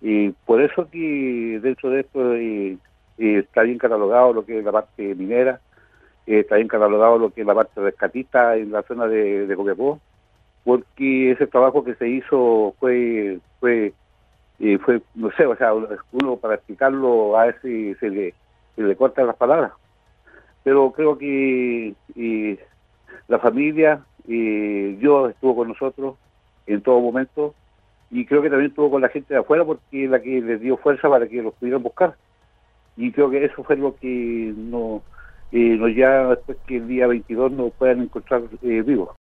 Y por eso que dentro de esto está bien catalogado lo que es la parte minera, está bien catalogado lo que es la parte rescatista en la zona de Copiapó, porque ese trabajo que se hizo no sé, o sea, uno para explicarlo a veces se le cortan las palabras, pero creo que la familia, Dios estuvo con nosotros en todo momento, y creo que también estuvo con la gente de afuera porque es la que les dio fuerza para que los pudieran buscar. Y creo que eso fue lo que nos lleva después que el día 22 nos puedan encontrar vivos.